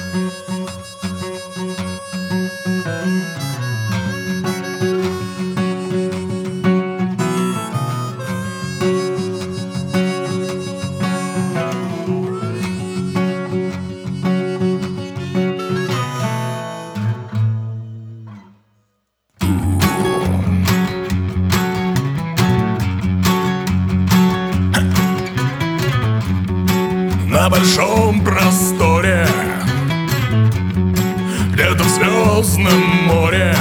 На большом просторе, где-то в звездном море,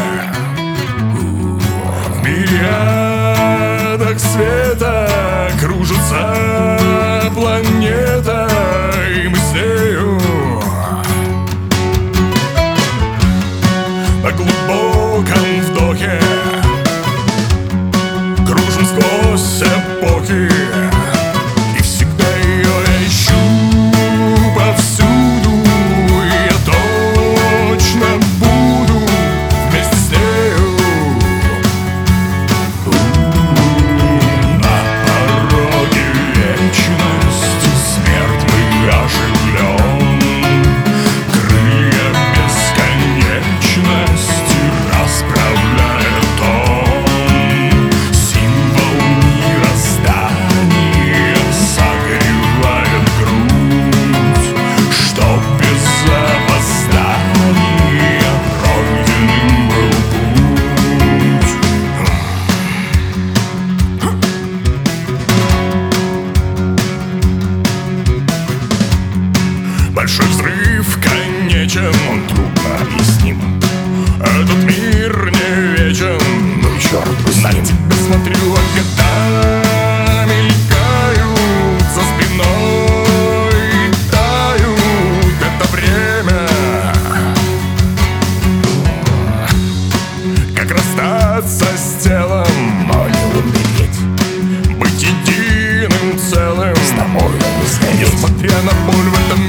в мириадах света кружится планета, и мы с нею на глубоком вдохе кружим сквозь эпохи. Большой взрыв конечен, он трудно объясним. Этот мир не вечен, ну и черт бы с ним. На тебя смотрю, а где-то мелькают за спиной, тают это время. Как расстаться с телом, но не умереть, быть единым целым с тобой, несмотря на боль в этом